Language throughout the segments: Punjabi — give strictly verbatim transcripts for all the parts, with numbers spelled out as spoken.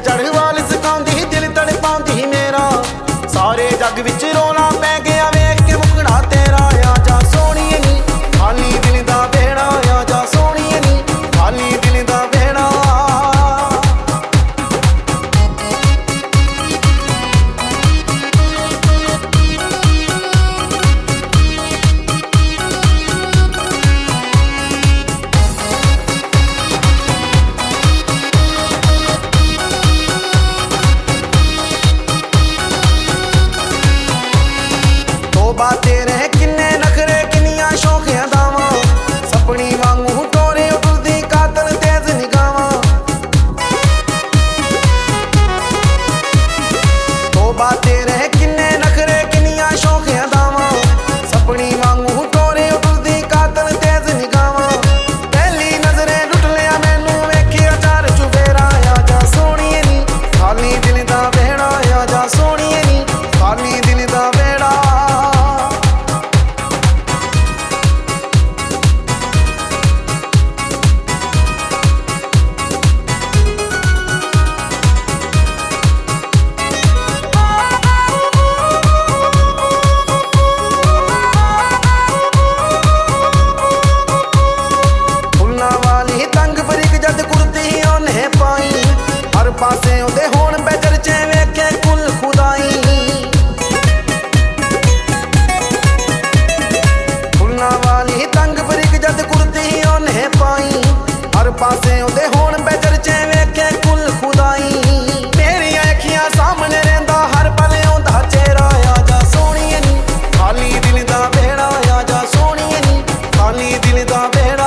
ਚੜ੍ਹ ਵਾਲ ਸਿਖਾਉਂਦੀ ਦਿਲ ਤੜਪਾਉਂਦੀ ਮੇਰਾ। ਸਾਰੇ ਜੱਗ ਵਿੱਚ ਰੋਣਾ ਪੈ ਗਿਆ ਵੇਖ ਕੇ ਮੁਖੜਾ ਤੇਰਾ। ਆ ਜਾ ਸੋਹਣੀਏ ਨੀ ਖਾਲੀ ਦਿਲ ਦਾ ਵਿਹੜਾ, ਆ ਜਾ ਸੋਹਣੀਏ ਨੀ ਖਾਲੀ ਦਿਲ ਦਾ ਵਿਹੜਾ। ਤੋਬਾ ਤੇਰੇ ਕਿੰਨੇ ਨਖਰੇ ਕਿੰਨੀਆਂ ਸ਼ੌਖੀਆਂ ਦਾਵਾਂ, ਸਪਣੀ ਵਾਂਗੂ ਟੋਰੇ ਉੱਡਦੀ ਕਾਤਲ ਤੇਜ਼ ਨਿਗਾਵਾਂ। ਤੋਬਾ ਤੇਰੇ ਕਿੰਨੇ ਨਖਰੇ ਕਿੰਨੀਆਂ ਸ਼ੌਖੀਆਂ ਦਾਵਾਂ, ਸਪਣੀ ਵਾਂਗੂ ਟੋਰੇ ਉੱਡਦੀ ਕਾਤਲ ਤੇਜ਼ ਨਿਗਾਵਾਂ। ਪਹਿਲੀ ਨਜ਼ਰੇ ਲੁੱਟ ਲਿਆ ਮੈਨੂੰ ਵੇਖਿਆ ਚਾਰ ਚੁਫੇਰਾ। ਆ ਜਾ ਸੋਹਣੀਏ ਨੀ ਖਾਲੀ ਦਿਲ ਦਾ ਵਿਹੜਾ, ਆ ਜਾ ਸੋਹਣੀਏ ਨੀ ਖਾਲੀ ਦਿਲ ਦਾ ਵਿਹੜਾ। ਤੰਗ ਬਰੀਕ ਜਦ ਕੁੜਤੀ ਉਹਨੇ ਪਾਈ, ਹਰ ਪਾਸੇ ਉਹਦੇ ਹੋਣ ਪੈ ਚਰਚੇ ਵੇਖੇ ਕੁੱਲ ਖੁਦਾਈ। ਫੁੱਲਾਂ ਵਾਲੀ ਤੰਗ ਬਰੀਕ ਜਦ ਕੁੜਤੀ ਉਹਨੇ ਪਾਈ, ਹਰ ਪਾਸੇ ਉਹਦੇ ਹੋਣ ਪੈ ਚਰਚੇ ਵੇਖੇ ਕੁੱਲ ਖੁਦਾਈ। ਮੇਰੀਆਂ ਅੱਖੀਆਂ ਸਾਹਮਣੇ ਰਹਿੰਦਾ ਹਰ ਪਲ ਆਉਂਦਾ ਚਿਹਰਾ। ਆ ਜਾ ਸੋਹਣੀਏ ਨੀ ਖਾਲੀ ਦਿਲ ਦਾ ਵਿਹੜਾ, ਆ ਜਾ ਸੋਹਣੀਏ ਨੀ ਖਾਲੀ ਦਿਲ ਦਾ ਵਿਹੜਾ।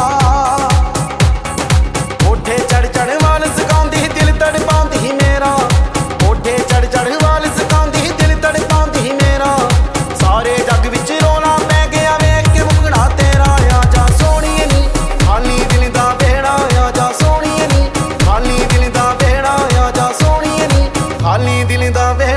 ਕੋਠੇ ਚੜ ਚੜ ਵਾਲ ਸਿਖਾਉਂਦੀ ਦਿਲ ਤੜਪਾਉਂਦੀ ਮੇਰਾ। ਕੋਠੇ ਚੜ ਚੜ ਵਾਲ ਸਿਖਾਉਂਦੀ ਦਿਲ ਤੜਪਾਉਂਦੀ ਮੇਰਾ। ਸਾਰੇ ਜੱਗ ਵਿੱਚ ਰੋਣਾ ਪੈ ਗਿਆ ਵੇਖ ਕੇ ਮੁਖੜਾ ਤੇਰਾ। ਆ ਜਾ ਸੋਹਣੀਏ ਨੀ ਖਾਲੀ ਦਿਲ ਦਾ ਵਿਹੜਾ, ਆ ਜਾ ਸੋਹਣੀਏ ਨੀ ਖਾਲੀ ਦਿਲ ਦਾ ਵਿਹੜਾ, ਆ ਜਾ ਸੋਹਣੀਏ ਨੀ ਖਾਲੀ ਦਿਲ ਦਾ ਵਿਹੜਾ।